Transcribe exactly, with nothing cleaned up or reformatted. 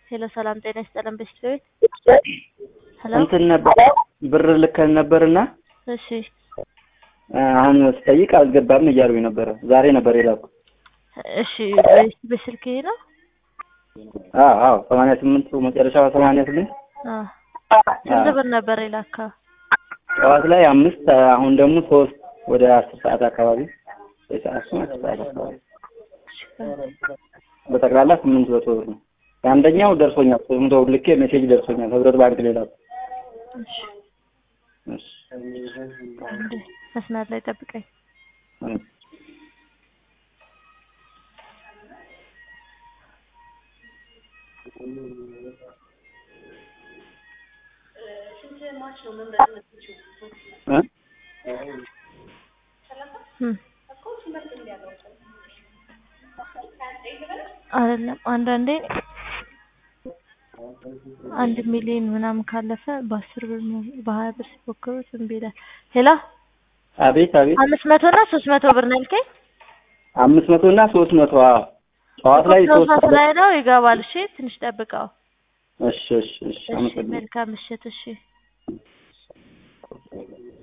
ሄሎ ሰላም ጤና ይስጥልን በስልክ ሄሎ እንትን ነበር ብር ልከን ነበርና እሺ አሁን ስጠይቅ አልገባም እያሉኝ ነበር ዛሬ ነበር የላኩ እሺ በስልክ ነው አዎ አዎ ሰማንያ ስምንት መጨረሻው ሰማንያ ስምንት አዎ ስንት ብር ነበር የላከው ጠዋት ላይ አምስት አሁን ደግሞ ሶስት ወደ አስር ሰዓት አካባቢ ሰዓት ነው በጠቅላላ ስምንት መቶ ብር ነው አንደኛው ደርሶኛል ስምንት መቶ ልኬ ሜሴጅ ደርሶኛል ህብረት ባንክ ሌላ እሺ እሺ መስመር ላይ ጠብቀኝ ስንት ማች ነው መምረጥ የምትችለው እ እኮ ስምንት እንዲያለው አይደለም አንዳንዴ አንድ ሚሊዮን ምናምን ካለፈ በአስር ብር በሀያ ብር ሲፎክሩት እንቢላ ሄላ አቤት አቤት አምስት መቶ እና ሶስት መቶ ብር ነው ልከኝ አምስት መቶ እና ሶስት መቶ አዎ ጠዋት ላይ ሶስት ላይ ነው ይገባል እሺ ትንሽ ጠብቀው እሺ እሺ እሺ አመሰግናለሁ መልካም ምሽት እሺ